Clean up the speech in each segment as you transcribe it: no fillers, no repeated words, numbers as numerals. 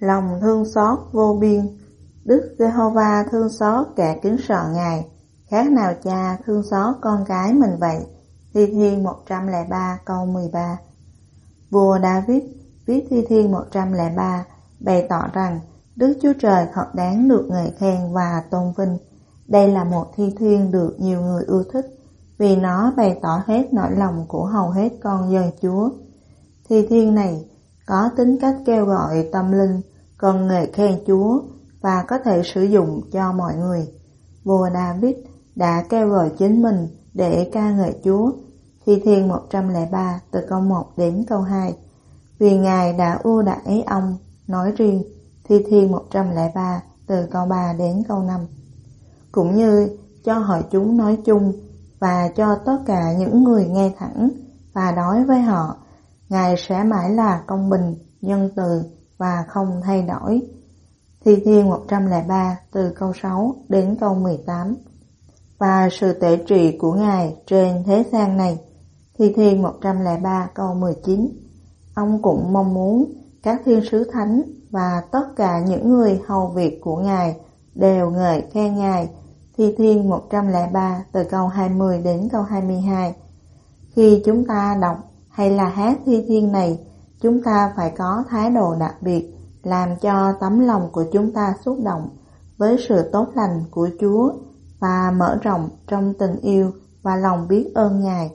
Lòng thương xót vô biên. Đức Giê-hô-va thương xót kẻ kính sợ Ngài, khác nào cha thương xót con cái mình vậy. Thi Thiên 103 câu 13. Vua David viết Thi Thiên 103 bày tỏ rằng Đức Chúa Trời thật đáng được ngợi khen và tôn vinh. Đây là một thi thiên được nhiều người ưa thích vì nó bày tỏ hết nỗi lòng của hầu hết con dân Chúa. Thi thiên này có tính cách kêu gọi tâm linh, cần ngợi khen Chúa và có thể sử dụng cho mọi người. Vua David đã kêu gọi chính mình để ca ngợi Chúa. Thi Thiên 103 từ câu 1 đến câu 2. Vì Ngài đã ưu đãi ông nói riêng. Thi Thiên 103 từ câu 3 đến câu 5. Cũng như cho hội chúng nói chung và cho tất cả những người nghe thẳng và nói với họ, Ngài sẽ mãi là công bình, nhân từ và không thay đổi. Thi Thiên 103 từ câu 6 đến câu 18. Và sự tể trị của Ngài trên thế gian này. Thi Thiên 103 câu 19. Ông cũng mong muốn các thiên sứ thánh và tất cả những người hầu việc của Ngài đều ngợi khen Ngài. Thi Thiên 103 từ câu 20 đến câu 22. Khi chúng ta đọc hay là hát thi thiên này, chúng ta phải có thái độ đặc biệt, làm cho tấm lòng của chúng ta xúc động với sự tốt lành của Chúa và mở rộng trong tình yêu và lòng biết ơn Ngài.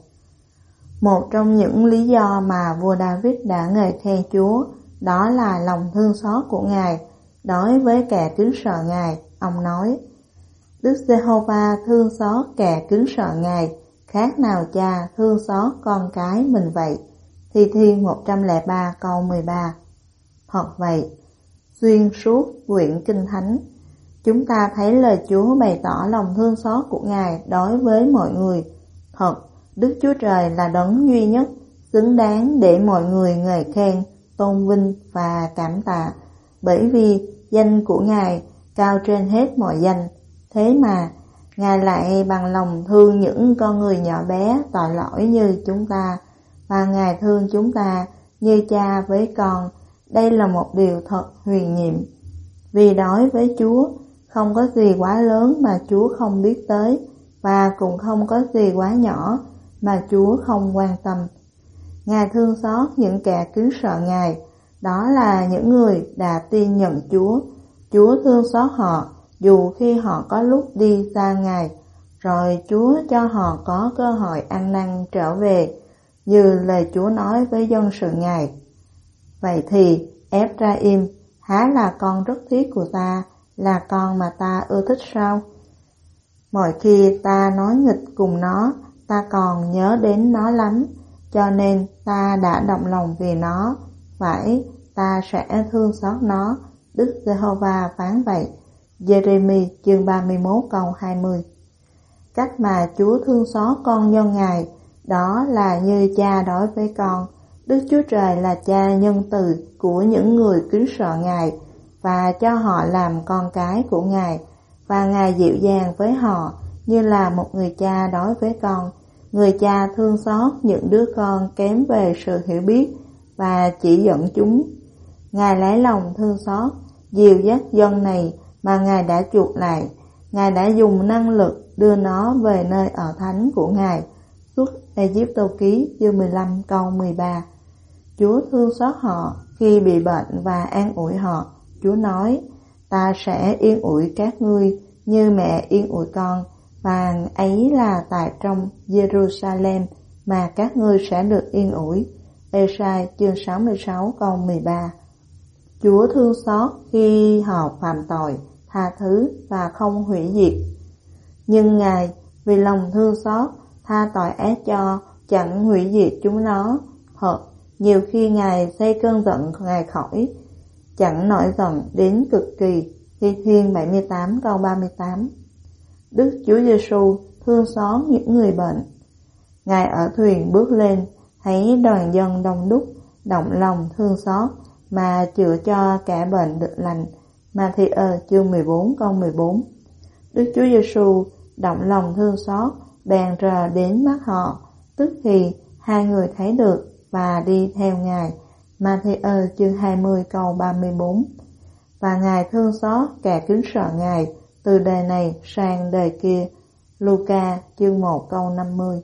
Một trong những lý do mà vua David đã ngợi khen Chúa đó là lòng thương xót của Ngài đối với kẻ kính sợ Ngài. Ông nói, Đức Giê-hô-va thương xót kẻ kính sợ Ngài, khác nào cha thương xót con cái mình vậy. Thi Thiên 103 câu 13. Thật vậy, xuyên suốt quyển Kinh Thánh, chúng ta thấy lời Chúa bày tỏ lòng thương xót của Ngài đối với mọi người. Thật, Đức Chúa Trời là đấng duy nhất, xứng đáng để mọi người ngợi khen, tôn vinh và cảm tạ, bởi vì danh của Ngài cao trên hết mọi danh. Thế mà, Ngài lại bằng lòng thương những con người nhỏ bé tội lỗi như chúng ta, và Ngài thương chúng ta như cha với con. Đây là một điều thật huyền nhiệm. Vì đối với Chúa, không có gì quá lớn mà Chúa không biết tới, và cũng không có gì quá nhỏ mà Chúa không quan tâm. Ngài thương xót những kẻ kính sợ Ngài, đó là những người đã tin nhận Chúa. Chúa thương xót họ dù khi họ có lúc đi xa Ngài, rồi Chúa cho họ có cơ hội ăn năn trở về, như lời Chúa nói với dân sự Ngài. Vậy thì Ephraim há là con rất thiết của ta, là con mà ta ưa thích sao? Mỗi khi ta nói nghịch cùng nó, ta còn nhớ đến nó lắm, cho nên ta đã động lòng vì nó. Phải, ta sẽ thương xót nó, Đức Giê-hô-va phán vậy. Giê-rê-mi chương 31 câu 20. Cách mà Chúa thương xót con nhân Ngài, đó là như cha đối với con. Đức Chúa Trời là cha nhân từ của những người kính sợ Ngài và cho họ làm con cái của Ngài, và Ngài dịu dàng với họ như là một người cha đối với con. Người cha thương xót những đứa con kém về sự hiểu biết và chỉ dẫn chúng. Ngài lấy lòng thương xót, dìu dắt dân này mà Ngài đã chuộc lại. Ngài đã dùng năng lực đưa nó về nơi ở thánh của Ngài. Xuất Ê-díp-tô ký chương 15 câu 13. Chúa thương xót họ khi bị bệnh và an ủi họ. Chúa nói, ta sẽ yên ủi các ngươi như mẹ yên ủi con, và ấy là tại trong Jerusalem mà các ngươi sẽ được yên ủi. Ê-sai chương 66 câu 13. Chúa thương xót khi họ phạm tội, tha thứ và không hủy diệt. Nhưng Ngài vì lòng thương xót tha tội ác cho, chẳng hủy diệt chúng nó. Thật, nhiều khi Ngài xây cơn giận Ngài khỏi, chẳng nổi giận đến cực kỳ. Thi Thiên 78 câu 38. Đức Chúa Giêsu thương xót những người bệnh. Ngài ở thuyền bước lên, thấy đoàn dân đông đúc, động lòng thương xót mà chữa cho kẻ bệnh được lành. Ma-thi-ơ chương 14 câu 14. Đức Chúa Giêsu động lòng thương xót, bèn rờ đến mắt họ, tức thì hai người thấy được và đi theo Ngài. Ma-thi-ơ chương 20 câu 34. và Ngài thương xót kẻ kính sợ Ngài từ đời này sang đời kia. Luca chương 1 câu 50.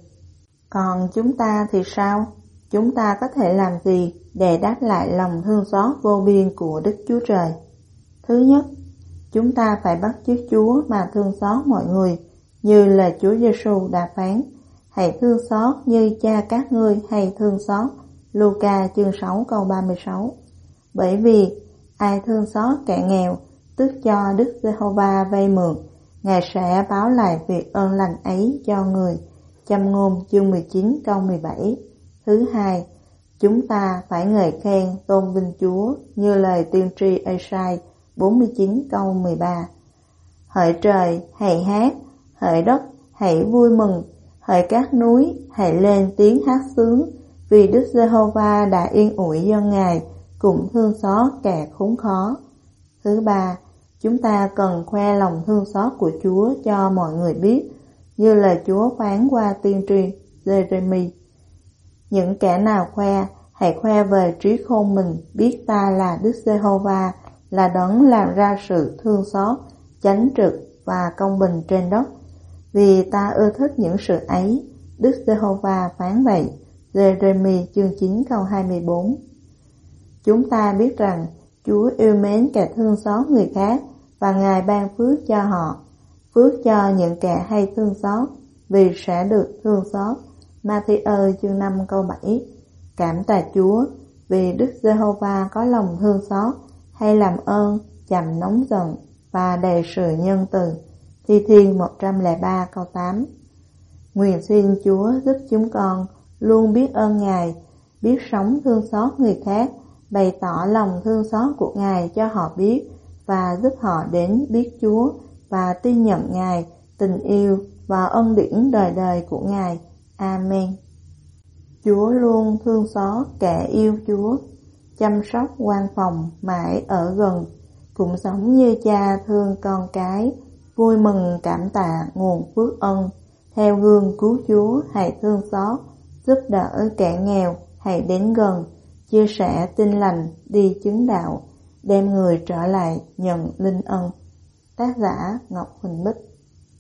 Còn chúng ta thì sao? Chúng ta có thể làm gì để đáp lại lòng thương xót vô biên của Đức Chúa Trời? Thứ nhất, chúng ta phải bắt chước Chúa mà thương xót mọi người, như lời Chúa Giêsu đã phán: hãy thương xót như cha các ngươi hay thương xót. Luca chương 6 câu 36. Bởi vì ai thương xót kẻ nghèo, tức cho Đức Giê-hô-va vay mượn, Ngài sẽ báo lại việc ơn lành ấy cho người. Châm ngôn chương 19 câu 17. Thứ hai, chúng ta phải ngợi khen tôn vinh Chúa như lời tiên tri Ê-sai 49 câu 13. Hỡi trời, hãy hát, hỡi đất, hãy vui mừng, hỡi các núi, hãy lên tiếng hát sướng, vì Đức Giê-hô-va đã yên ủi dân Ngài, cũng thương xót kẻ khốn khó. Thứ ba, chúng ta cần khoe lòng thương xót của Chúa cho mọi người biết, như lời Chúa phán qua tiên tri Giê-rê-mi. Những kẻ nào khoe, hãy khoe về trí khôn mình, biết ta là Đức Giê-hô-va, là đấng làm ra sự thương xót, chánh trực và công bình trên đất. Vì ta ưa thích những sự ấy, Đức Giê-hô-va phán vậy. Giê-rê-mi chương 9 câu 24. Chúng ta biết rằng Chúa yêu mến kẻ thương xót người khác và Ngài ban phước cho họ. Phước cho những kẻ hay thương xót, vì sẽ được thương xót. Ma-thi-ơ chương 5 câu 7. Cảm tạ Chúa vì Đức Giê-hô-va có lòng thương xót, hay làm ơn, chậm nóng giận và đầy sự nhân từ. Thi Thiên 103 câu 8. Nguyện xin Chúa giúp chúng con luôn biết ơn Ngài, biết sống thương xót người khác, bày tỏ lòng thương xót của Ngài cho họ biết và giúp họ đến biết Chúa và tin nhận Ngài, tình yêu và ân điển đời đời của Ngài. Amen. Chúa luôn thương xót kẻ yêu Chúa, chăm sóc quan phòng mãi ở gần, cũng giống như cha thương con cái, vui mừng cảm tạ nguồn phước ân. Theo gương cứu Chúa hãy thương xót, giúp đỡ kẻ nghèo, hãy đến gần, chia sẻ tin lành, đi chứng đạo, đem người trở lại nhận linh ân. Tác giả Ngọc Huỳnh Bích.